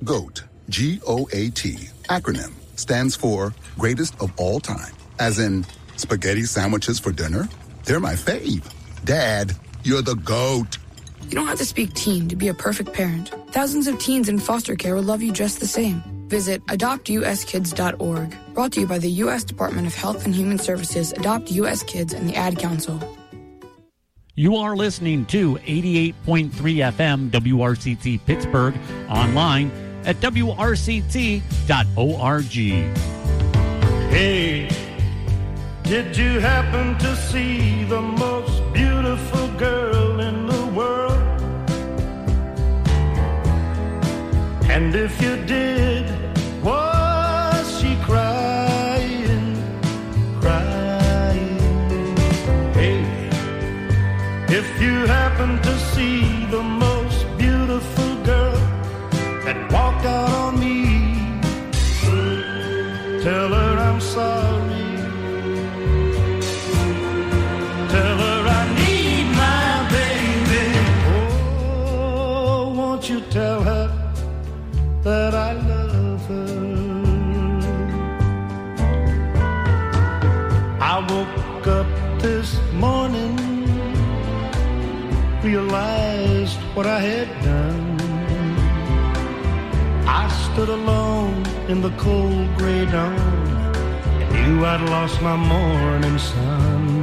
GOAT, G-O-A-T, acronym, stands for greatest of all time. As in, spaghetti sandwiches for dinner? They're my fave. Dad, you're the GOAT. You don't have to speak teen to be a perfect parent. Thousands of teens in foster care will love you just the same. Visit adoptuskids.org. Brought to you by the U.S. Department of Health and Human Services, Adopt U.S. Kids, and the Ad Council. You are listening to 88.3 FM WRCT Pittsburgh, online at WRCT.org. Hey, did you happen to see the most beautiful girl in the world? And if you did, was she crying, crying? Hey, if you happen to see the most beautiful girl that walked out on me, tell her I'm sorry. Tell her I need my baby. Oh, won't you tell her that I love her? I woke up this morning, realized what I had done. I stood alone in the cold gray dawn and knew I'd lost my morning sun.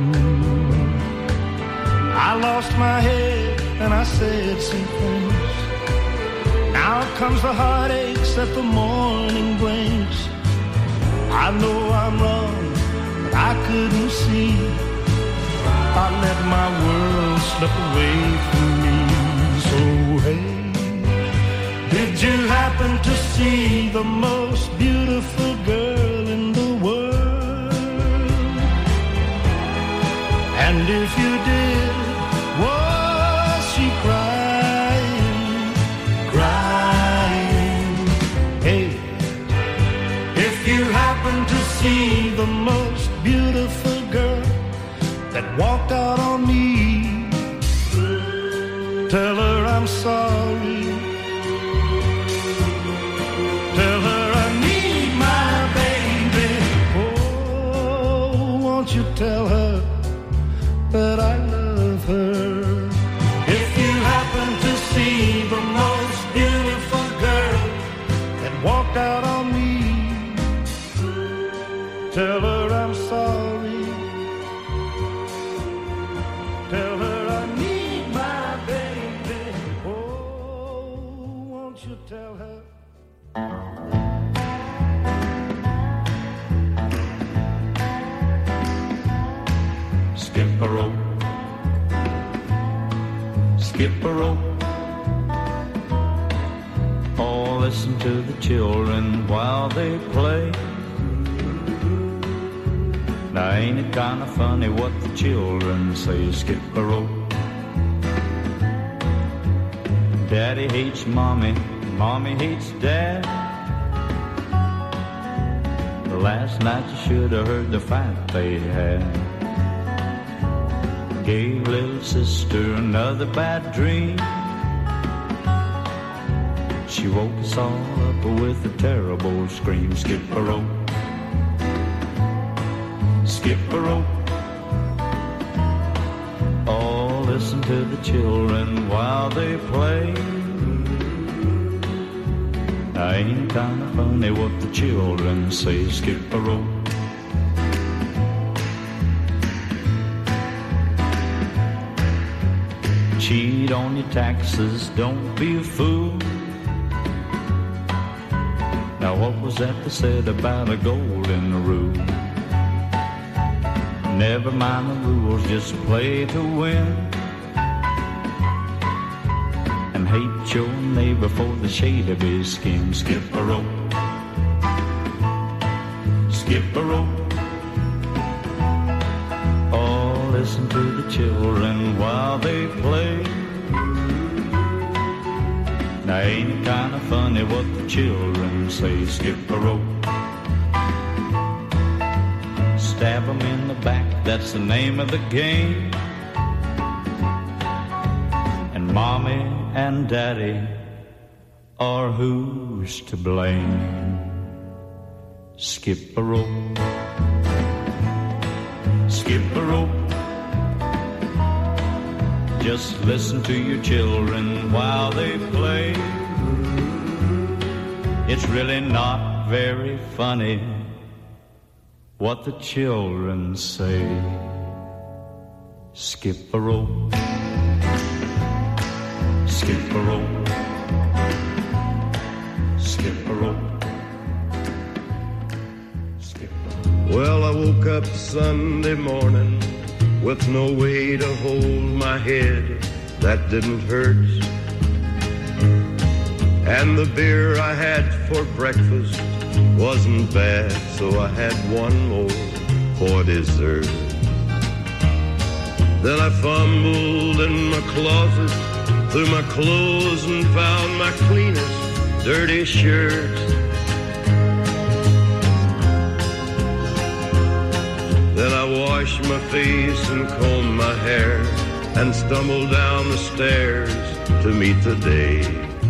I lost my head and I said some things. Now comes the heartaches that the morning brings. I know I'm wrong, but I couldn't see. I let my world slip away from me. So hey, did you happen to see the most beautiful girl in the world? And if you did, was she crying, crying? Hey, if you happen to see the most beautiful girl that walked out on me, tell her I'm sorry. Tell her I need my baby. Oh, won't you tell her that I love her? If you happen to see the most beautiful girl that walked out on me, tell her I'm sorry. Tell her I need my baby. Oh, won't you tell her? Skip a rope, skip a rope. Oh, listen to the children while they play. Now ain't it kind of funny what the children say? Skip a rope. Daddy hates mommy, mommy hates dad. Last night you should have heard the fight they had. Gave little sister another bad dream. She woke us all up with a terrible scream. Skip a rope, skip a rope. Oh, listen to the children while they play. Ain't kind of funny what the children say. Skip a rope. Cheat on your taxes, don't be a fool. Now what was that they said about a golden rule? Never mind the rules, just play to win. And hate your neighbor for the shade of his skin. Skip a rope, skip a rope. Oh, listen to the children while they play. Now ain't it kind of funny what the children say? Skip a rope, stab 'em in the back, that's the name of the game. And mommy and daddy or who's to blame? Skip a rope, skip a rope. Just listen to your children while they play. It's really not very funny what the children say. Skip a rope, skip a rope, skip a rope, skip a rope. Well, I woke up Sunday morning with no way to hold my head that didn't hurt. And the beer I had for breakfast wasn't bad, so I had one more for dessert. Then I fumbled in my closet through my clothes and found my cleanest dirty shirt. Then I washed my face and combed my hair and stumbled down the stairs to meet the day.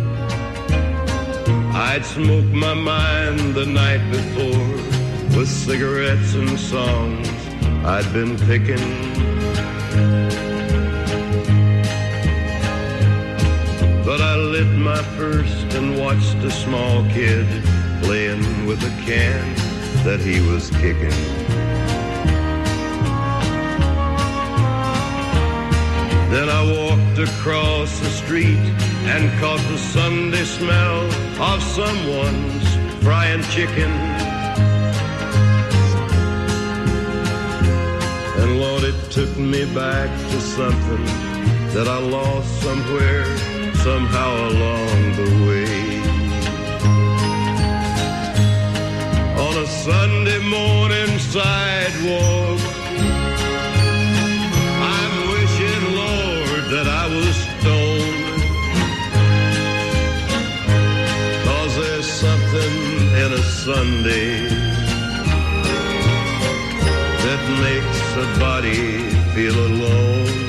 I'd smoked my mind the night before with cigarettes and songs I'd been picking. But I lit my first and watched a small kid playing with a can that he was kicking. Then I walked across the street and caught the Sunday smell of someone's frying chicken. And Lord, it took me back to something that I lost somewhere, somehow along the way. On a Sunday morning sidewalk, that I was stoned, 'cause there's something in a Sunday that makes a body feel alone.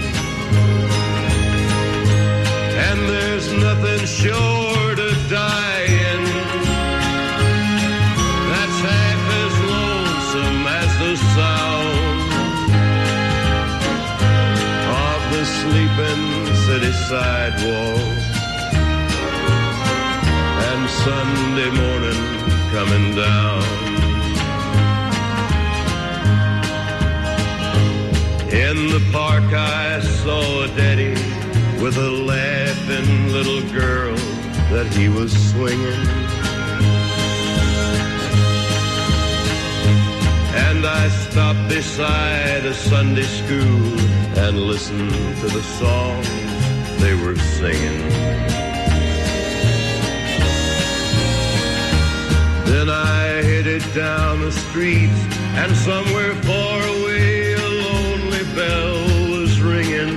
And there's nothing short of dying that's half as lonesome as the sound the sleeping city sidewalk. And Sunday morning coming down. In the park I saw a daddy with a laughing little girl that he was swinging. And I stopped beside a Sunday school and listened to the songs they were singing. Then I headed down the street, and somewhere far away a lonely bell was ringing.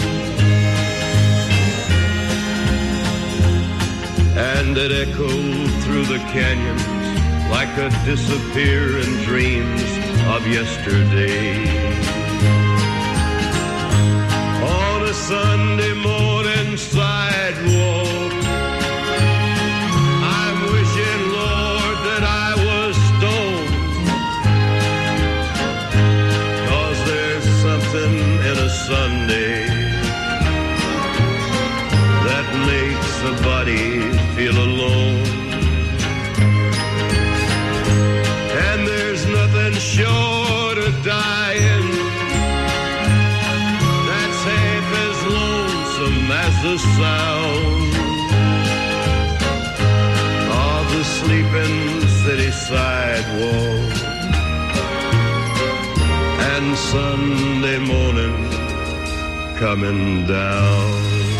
And it echoed through the canyons like a disappearing dreams of yesterday. On a Sunday morning sidewalk, I'm wishing, Lord, that I was stoned, 'cause there's something in a Sunday that makes a body feel alone. And there's nothing short of dying that's half as lonesome as the sound of the sleeping city sidewalk. And Sunday morning coming down.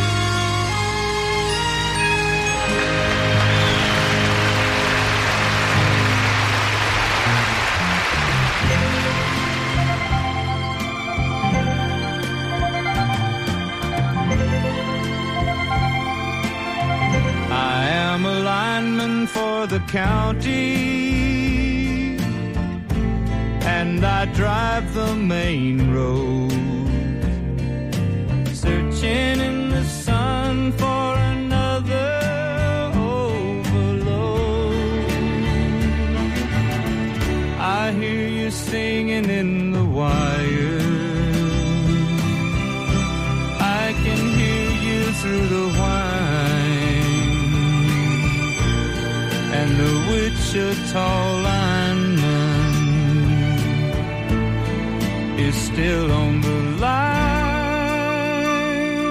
For the county, and I drive the main road, searching in the sun for another and the Wichita lineman is still on the line.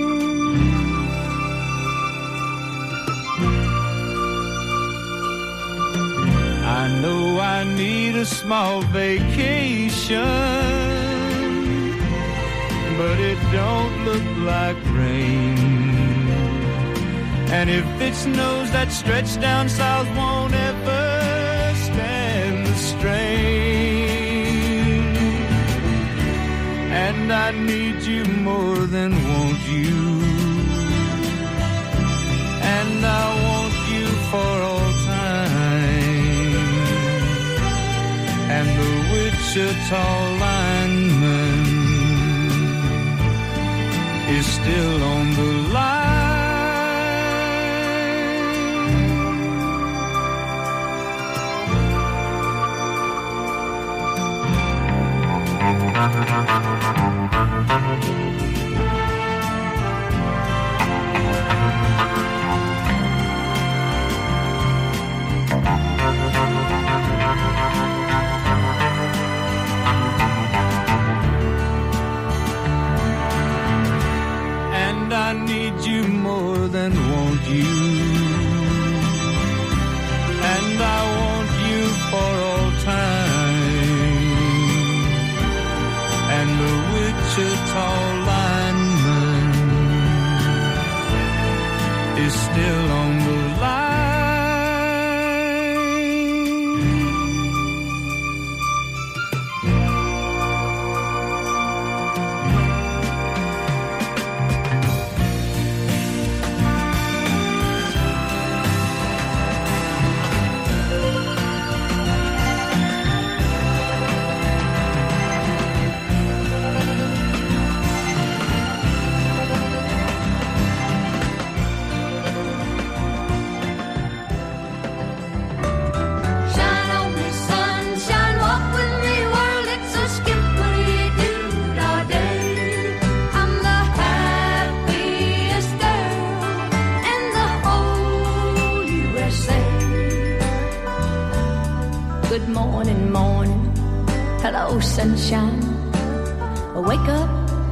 I know I need a small vacation, but it don't look like rain. And if it snows, that stretch down south won't ever stand the strain. And I need you more than want you, and I want you for all time. And the Wichita lineman is still on the line. And I need you more than want you, and I want you for all time. And the Wichita lineman is still on the line. Good morning, morning, hello sunshine. Wake up,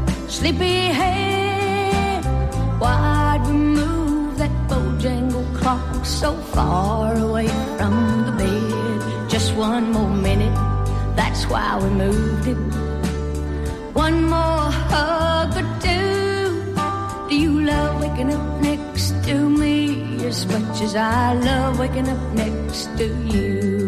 sleepyhead. Why'd we move that Bojangle clock so far away from the bed? Just one more minute, that's why we moved it. One more hug or two. Do you love waking up next to me as much as I love waking up next to you?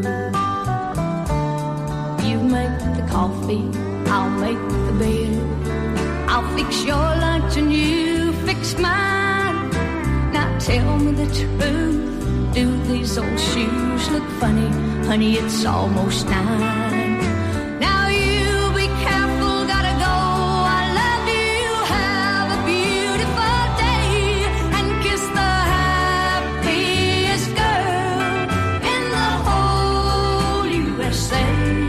Make the coffee, I'll make the bed. I'll fix your lunch and you fix mine. Now tell me the truth, do these old shoes look funny? Honey, it's almost 9. Now you be careful, gotta go. I love you, have a beautiful day, and kiss the happiest girl in the whole USA.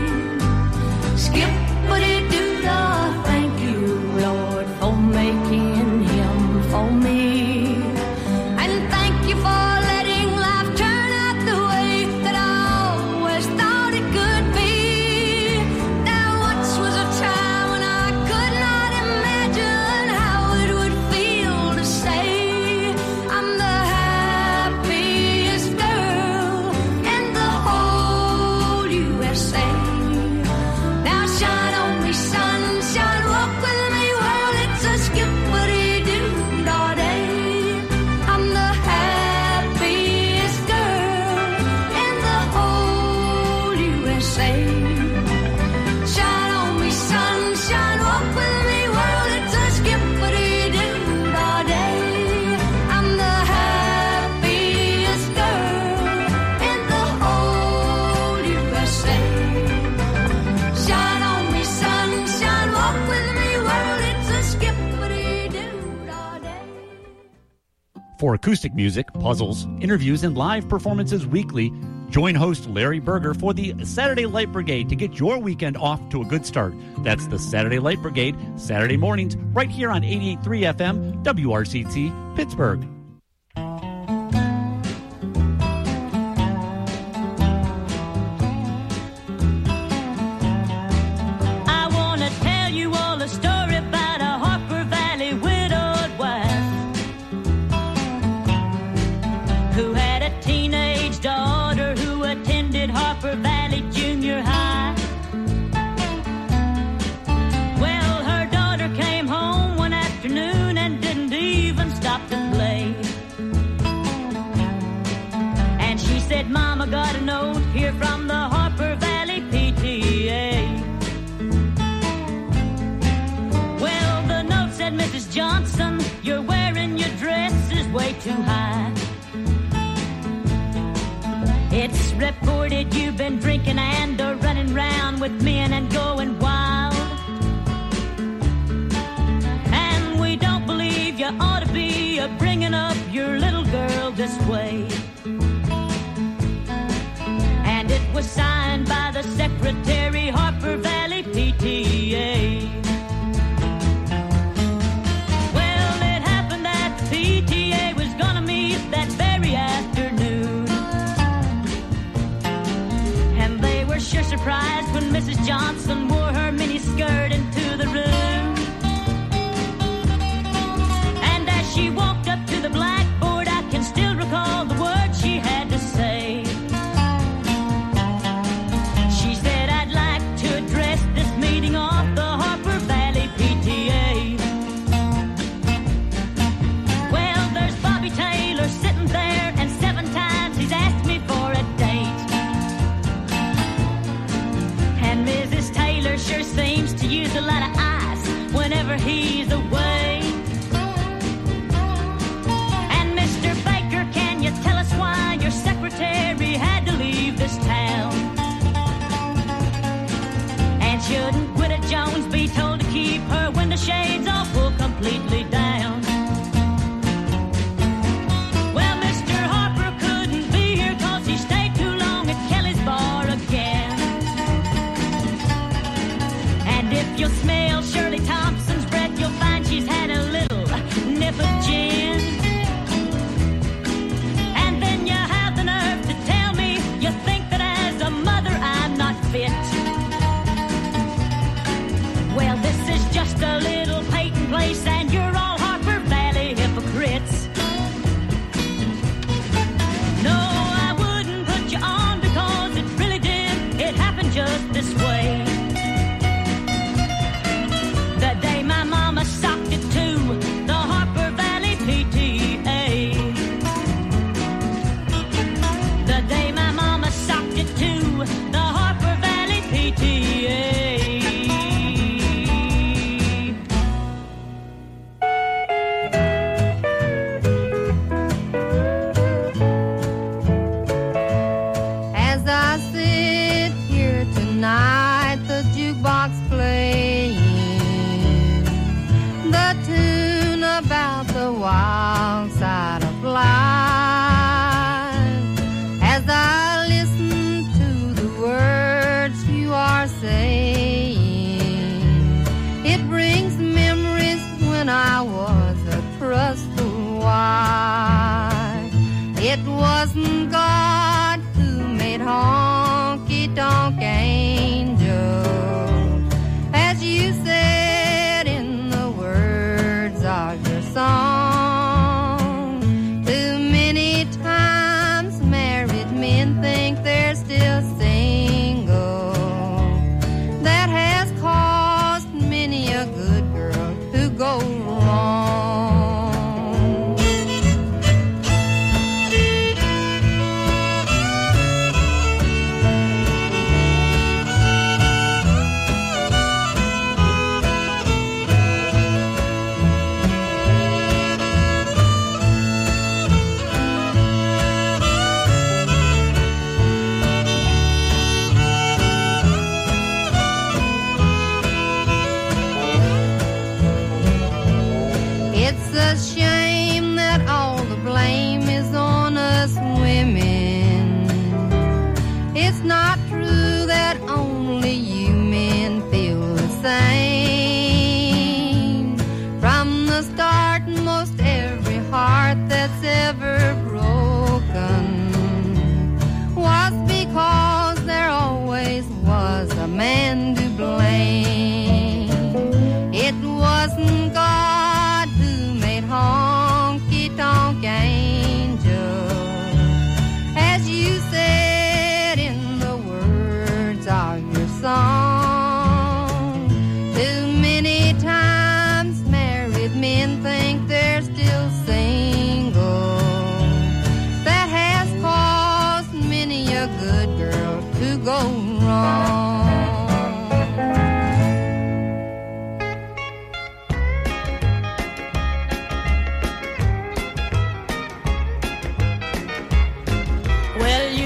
Skippity-doo-dah, thank you, Lord, for making him for me. And thank you for letting life turn out the way that I always thought it could be. There once was a time when I could not imagine how it would feel to say I'm the happiest girl in the whole USA. Shine on me, sunshine, walk with me, well, it's a skippity-doo-dah day. I'm the happiest girl in the whole USA. Shine on me, sunshine, walk with me, well, it's a skippity-doo-dah day. I'm the happiest girl in the whole USA. Shine on me, sunshine, walk with me, well, it's a skippity-doo-dah day. For acoustic music, puzzles, interviews, and live performances weekly, join host Larry Berger for the Saturday Light Brigade to get your weekend off to a good start. That's the Saturday Light Brigade, Saturday mornings, right here on 88.3 FM, WRCT, Pittsburgh. daughter who attended Harper Valley Junior High. Well, her daughter came home one afternoon and didn't even stop to play. And she said, Mama, got a note here from the Harper Valley PTA. Well, the note said, Mrs. Johnson, you're wearing your dresses way too high. It's reported you've been drinking and running round with men and going wild. And we don't believe you ought to be bringing up your little girl this way. And it was signed by the secretary, Harper Valley PTA. Well, it happened that the PTA was gonna meet that very afternoon. And they were sure surprised when Mrs. Johnson wore her miniskirt into the room. And as she walked up to the blackboard, I can still recall the words she had to say. She said, I'd like to address this meeting of the Harper Valley PTA. Well, there's Bobby Taylor sitting there, and 7 times he's asked me for a date. And Mrs. Taylor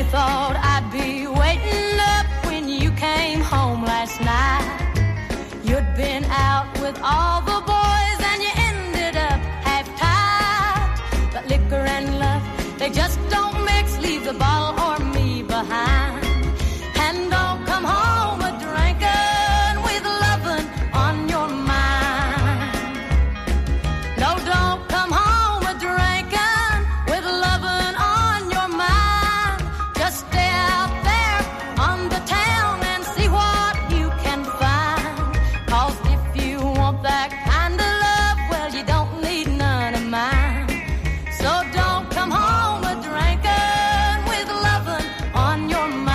thought I'd be waiting up when you came home last night. You'd been out with all the boys and you ended up half-tied. But liquor and love, they just don't mix. Leave the bottle or me behind. And don't come home a-drinking with lovin' on your mind. No, don't come home a-drinking with lovin' on your mind. Just stay out there on the town and see what you can find. 'Cause if you want that kind of love, well, you don't need none of mine. So don't come home a-drinking with lovin' on your mind.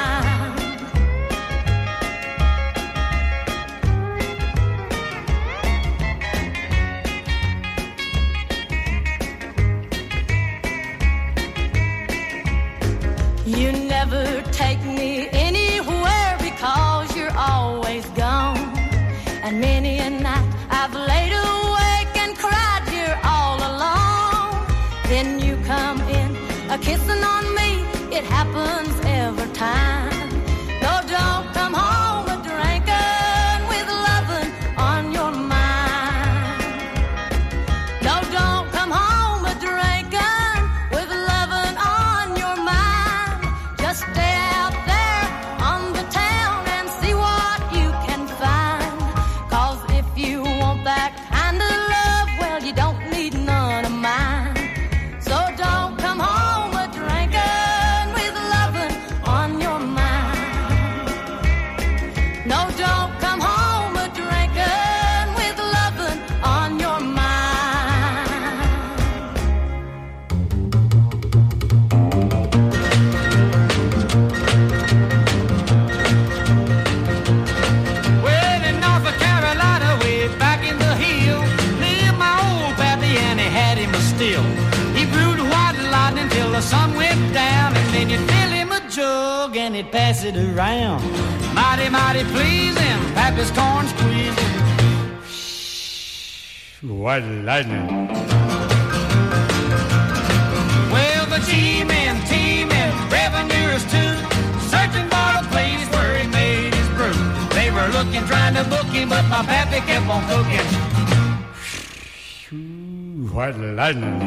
You never take me anywhere because you're always gone. And many a night I've laid awake and cried here all alone. Then you come in a-kissing on me, it happens every time. No, don't come home a-drinking with lovin' on your mind. No, don't come home a-drinking with lovin' on your mind. Just stay out there on the town and see what you can find. 'Cause if you want that kind of love, well, you don't need none of mine. So don't come home a-drinking with lovin' on your mind. No, don't come home a-drinking with lovin' on your mind. Well, in North Carolina, way back in the hill, lived my old pappy and he had him a still. He brewed white lightning till the sun went down, and then you'd fill him a jug and he'd pass it around. Mighty, mighty pleasing, pappy's corn squeezing. White lightning. Well, the G-men, T-men, revenuers too, searching for a place where he made his brew. They were looking, trying to book him, but my pappy kept on cooking. White lightning.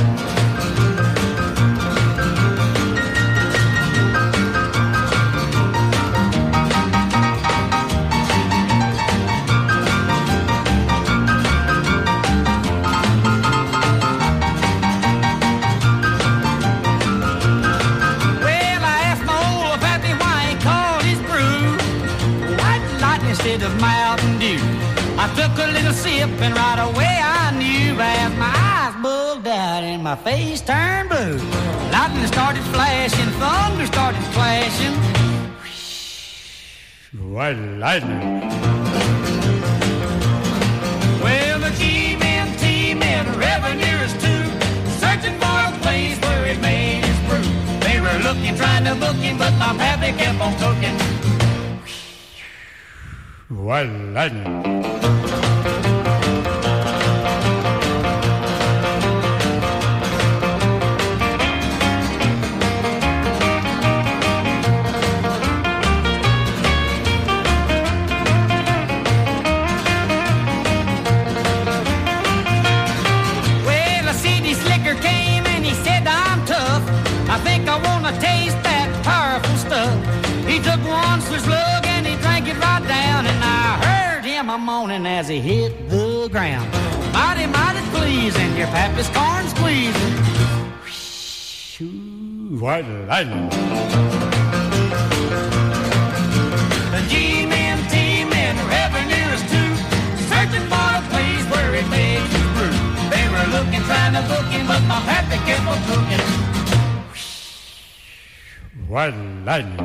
Well, I asked my old pappy why he called his brew White Lightning instead of Mountain Dew. I took a little sip and right away I knew, as my eyes bugged out and my face turned blue. Lightning started flashing, thunder started clashing. White lightning. Well, the G-men, T-men, revenuers too, searching for a place where he made his brew. They were looking, trying to book him, but my pappy kept on cooking. White lightning. Well, a CD slicker came and he said, I'm tough. I think I want to taste that powerful stuff. He took one slug and he drank it right down, and I heard him a-moaning as he hit the ground. Mighty, mighty pleasing, your pappy's corn squeezing. White lightning. The G-men, T-men, revenuers too, searching for a place where he made his brew. They were looking, trying to book him, but my pappy kept on cooking. White lightning.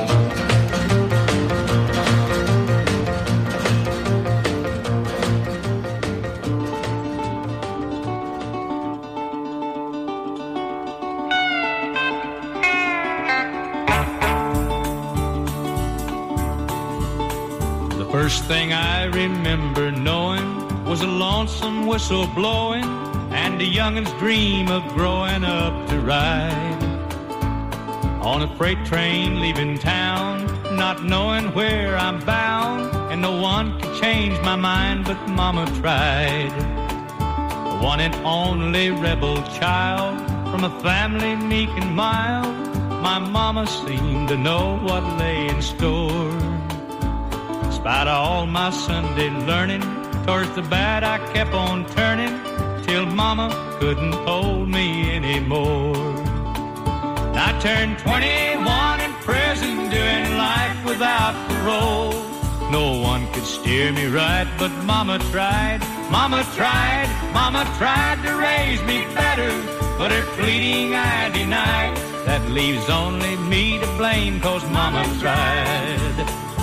First thing I remember knowing was a lonesome whistle blowing and a youngin's dream of growing up to ride on a freight train leaving town, not knowing where I'm bound, and no one could change my mind, but Mama tried. The one and only rebel child from a family meek and mild, my mama seemed to know what lay in store. In spite of all my Sunday learning, towards the bad I kept on turning, till Mama couldn't hold me anymore. I turned 21 in prison, doing life without parole. No one could steer me right, but Mama tried, Mama tried, Mama tried to raise me better, but her pleading I denied. That leaves only me to blame, 'cause Mama tried.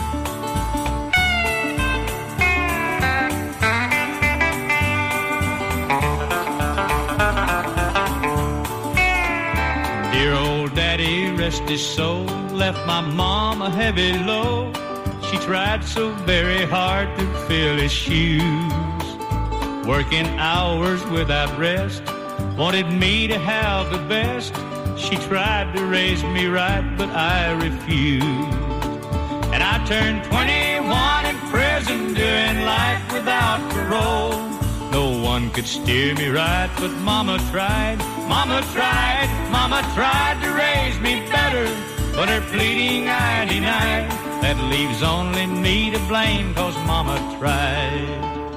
Dear old daddy, rest his soul, left my mom a heavy load. She tried so very hard to fill his shoes, working hours without rest, wanted me to have the best. She tried to raise me right, but I refused. And I turned 21 in prison, doing life without parole. No one could steer me right, but Mama tried, Mama tried, Mama tried to raise me better, but her pleading I denied. That leaves only me to blame, 'cause Mama tried.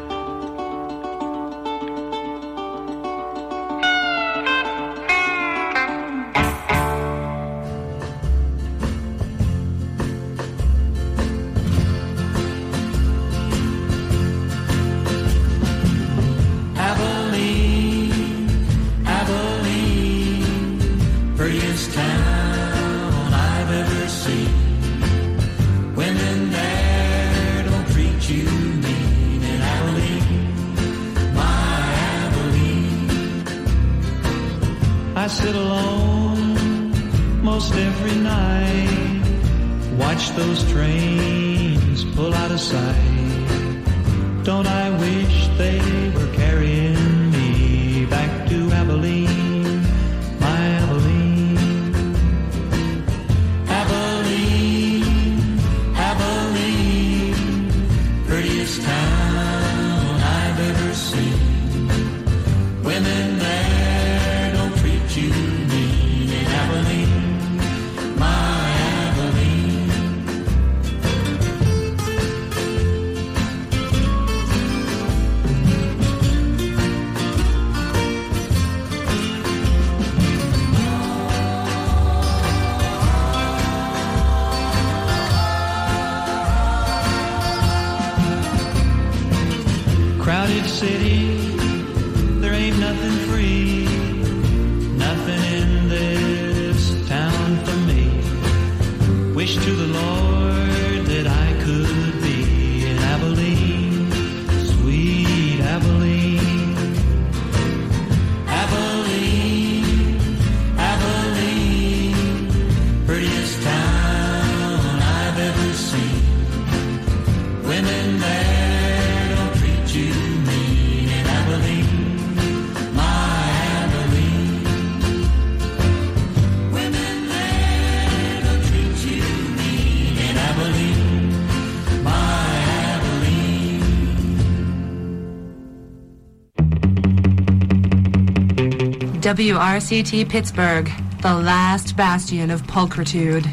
I sit alone most every night, watch those trains pull out of sight. Don't I wish they were carrying me back to Abilene, my Abilene. Abilene, Abilene, prettiest town I've ever seen. Women there don't treat you mean in Abilene, my Abilene. Crowded city, there ain't nothing free, nothing in this town for me. Wish to the Lord that I could be in Abilene, sweet Abilene. Abilene, Abilene, prettiest town I've ever seen. Women there don't treat you mean in Abilene, my Abilene. Women there don't treat you mean in Abilene, my Abilene. WRCT Pittsburgh, the last bastion of pulchritude.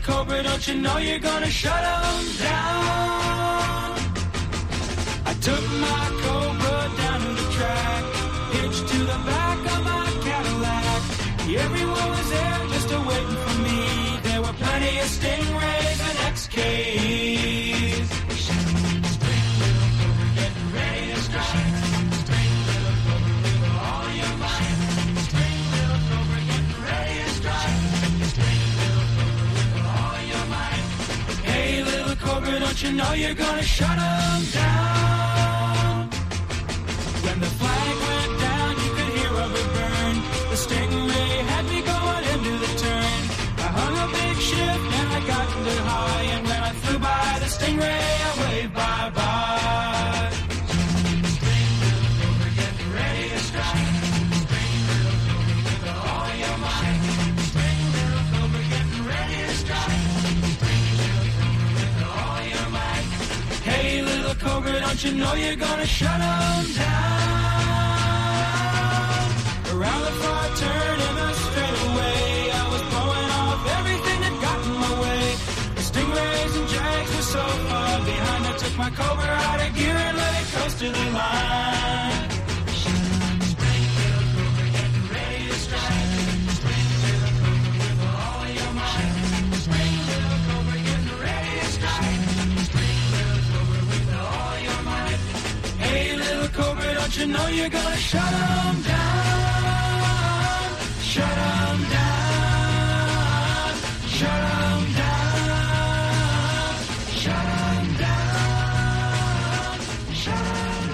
cobra, don't you know you're gonna shut them down? I took my cobra down to the track, hitched to the back of my Cadillac. Everyone was there just a-waiting for me. There were plenty of Stingrays and XKs. Getting ready to strike. All your might. Little cobra, getting ready to strike. All your might. Hey, little cobra, don't you know you're gonna shut them down? When the flag went down, you could hear rubber burn. The Stingray had me going into the turn. I hung a big shift and I got it high. And when I flew by the Stingray, I waved bye-bye. We're getting ready to strike. With all your might. We're getting ready to strike. With all your might. Hey, little cobra, don't you know you're gonna shut them down? Around the far turn in a straightaway, I was blowing off everything that got in my way. The Stingrays and Jags were so far behind, I took my cobra out of gear and let it coast to the line. Getting ready to strike. With all your might. Little cobra, getting ready to strike. With all your might. Hey, little cobra, don't you know you're gonna shut them down? Shut them down. Shut them down. Shut them down. Shut them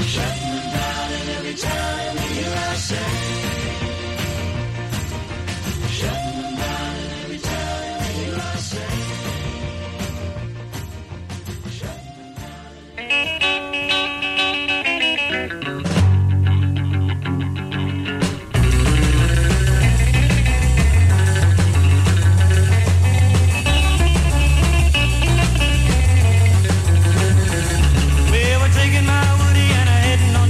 Shutting them down, and every time you hear I say, shutting them down, and every time you hear I say. Taking my Woody and a heading on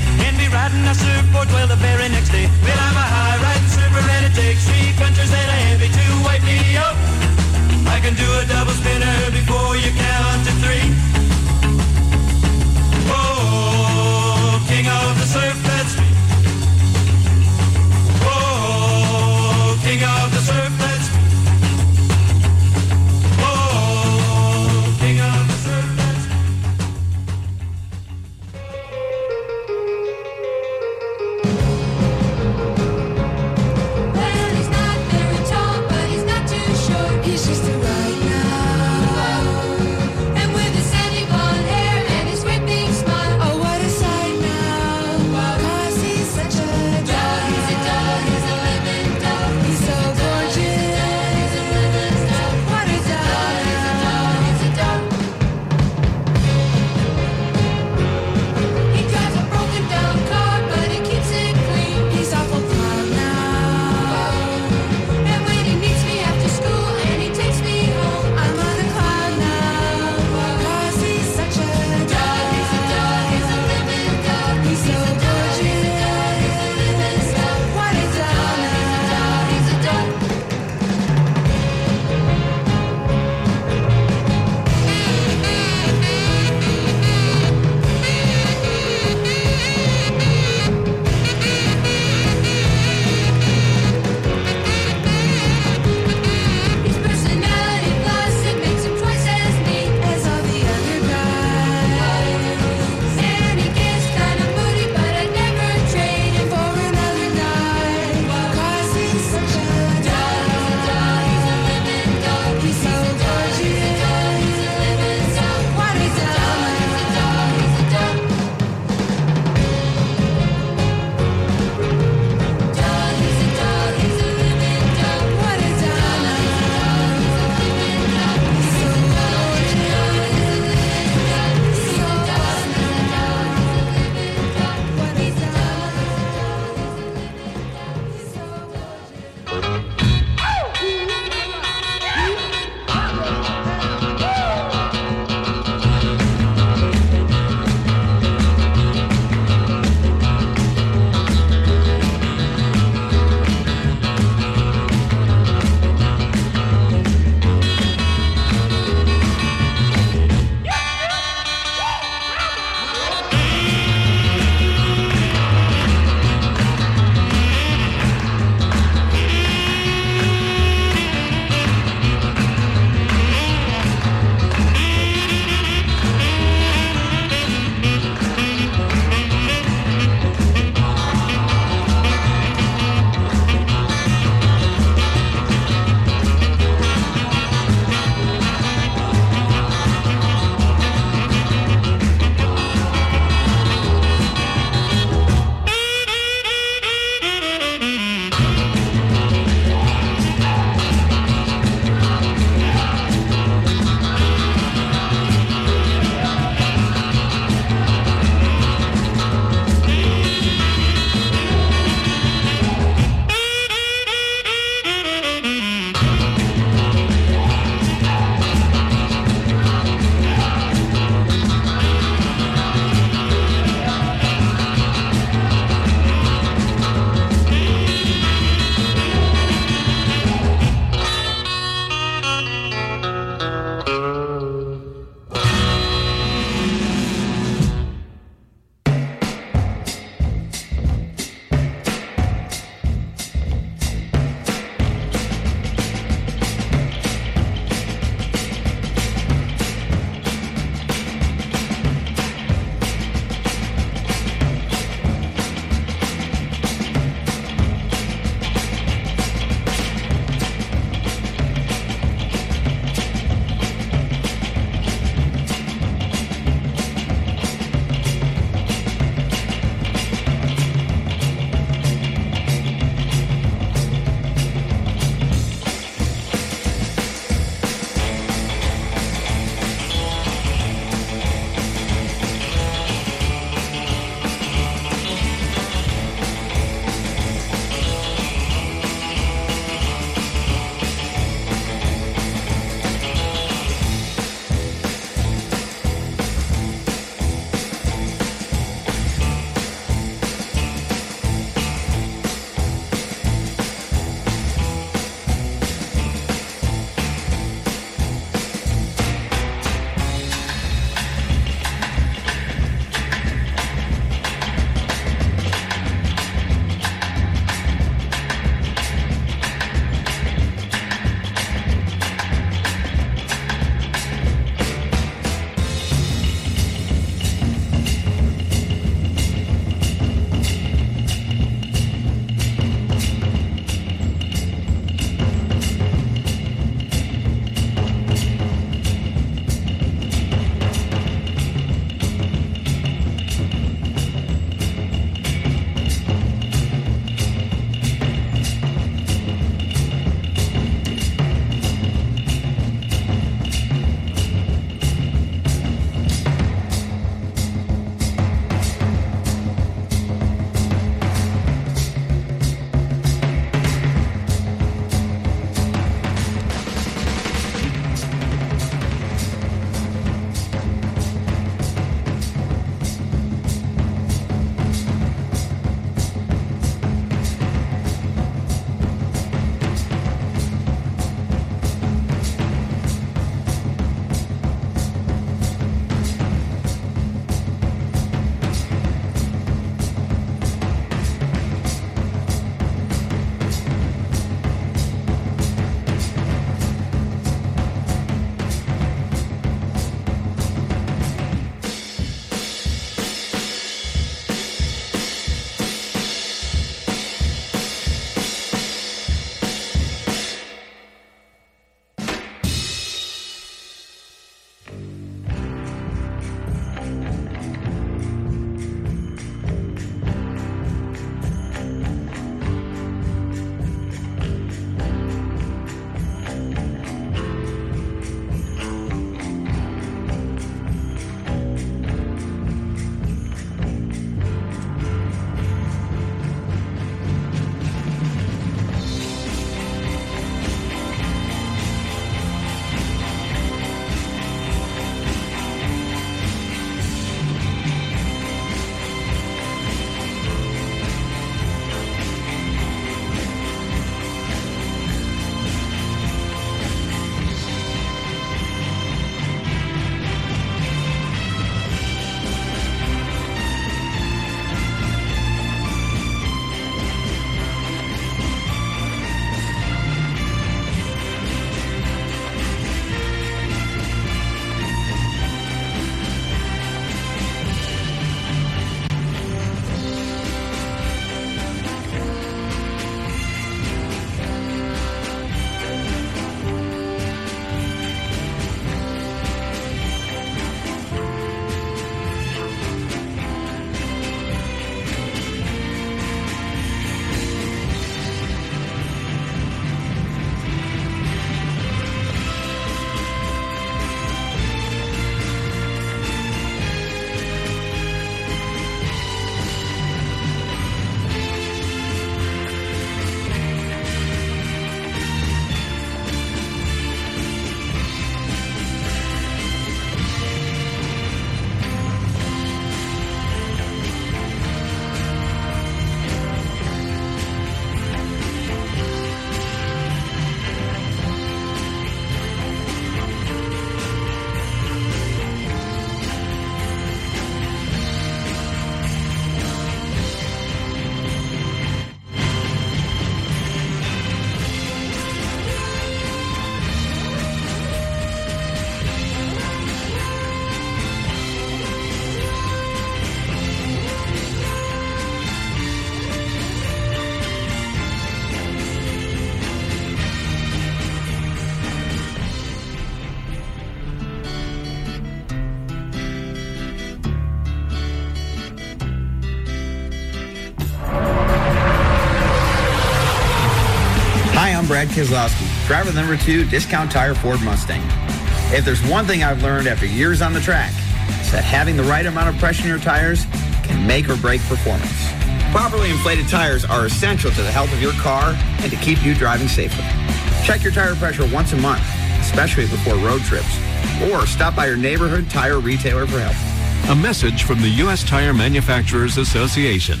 Hi, I'm Brad Keselowski, driver number 2, Discount Tire Ford Mustang. If there's one thing I've learned after years on the track, it's that having the right amount of pressure in your tires can make or break performance. Properly inflated tires are essential to the health of your car and to keep you driving safely. Check your tire pressure once a month, especially before road trips, or stop by your neighborhood tire retailer for help. A message from the U.S. Tire Manufacturers Association.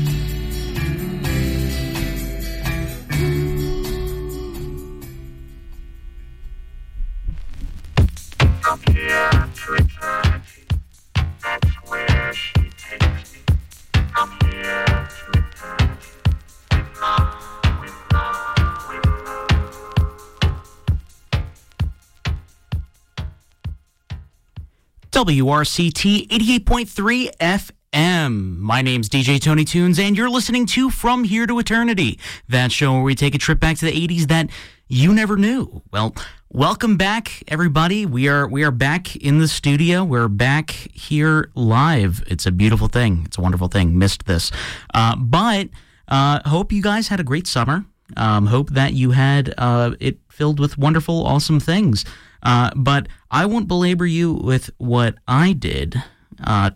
WRCT 88.3 FM. My name's DJ Tony Tunes, and you're listening to From Here to Eternity, that show where we take a trip back to the 80s that you never knew. Well, welcome back, everybody. We are back in the studio. We're back here live. It's a beautiful thing. It's a wonderful thing. Missed this. But hope you guys had a great summer. Hope that you had it filled with wonderful, awesome things. But I won't belabor you with what I did